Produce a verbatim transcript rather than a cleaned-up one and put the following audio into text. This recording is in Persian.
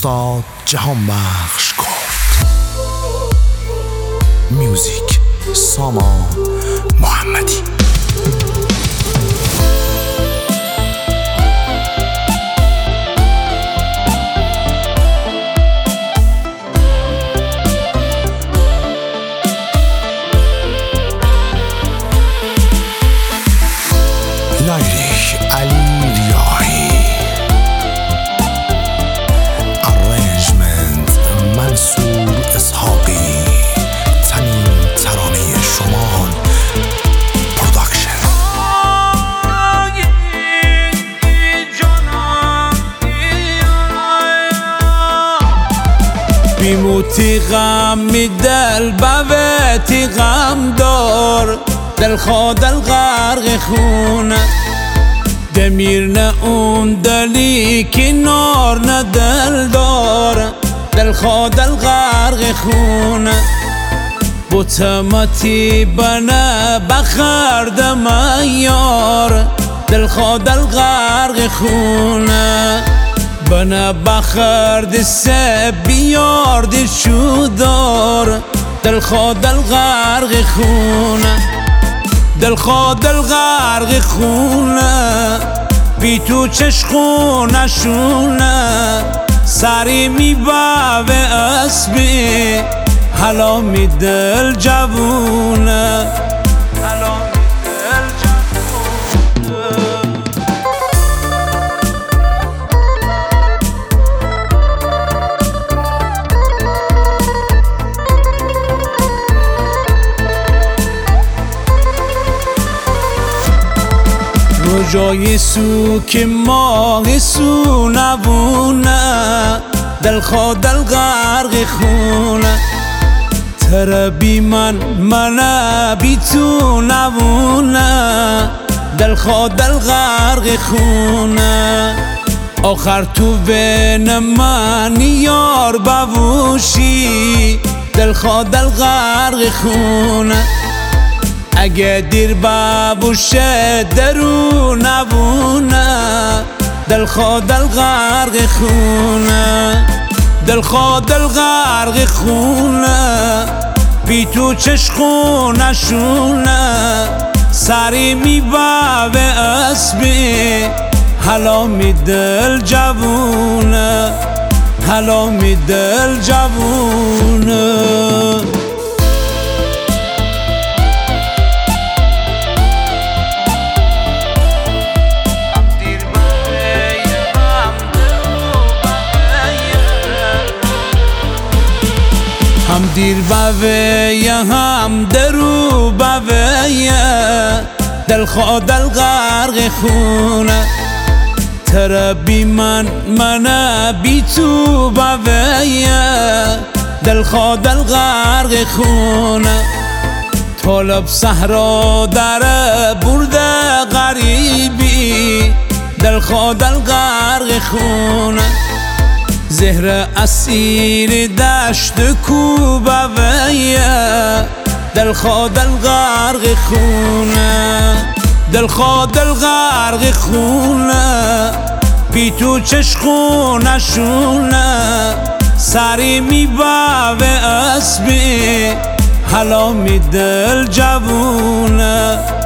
استاد جهانبخش گفت. میوزیک سامان محمدی. لایریک علی ریاحی. ارنجمنت منصور اسحاقی. تنین ترانه شمال پروداکشن. بیموتی غم می دل بویتی غم دار، دل خودل غرق خونه دمیر نه اون دلی که نار نه دل دار، دل خودل غرق خونه بوتماتی بنا بخرد میار، دل خودل غرق خونه بنا بخرد سه بیارد شودار، دل خودل غرق خونه دل خودل غرق خونه بی تو چشخونه شونه سری می باوه اسبی حالا می دل جوونه حالا می دل جوونه. جای سو که ماه سو نبونه دل خودل غرق خونه تر بی من من بی تو نبونه دل خودل غرق خونه آخر تو بین من یار ببوشی دل خودل غرق خونه اگه دیر ببوشه درو نبونه دل خودل غرق خونه دل خودل غرق خونه بی تو چشخونه شونه سری می باوه اسبی حالا می دل جوونه حالا می دل جوونه. هم دیر باویه هم درو باویه دل خودل غرق خونه تر بی من من بی تو باویه دل خودل غرق خونه طلب صحرا در برده غریبی دل خودل غرق خونه زهر اسیر دشت کوبه ویه دل خودل غرق خونه دل خودل غرق خونه بی تو چشخونه شونه سری می باوه اسبی حالا می دل جوونه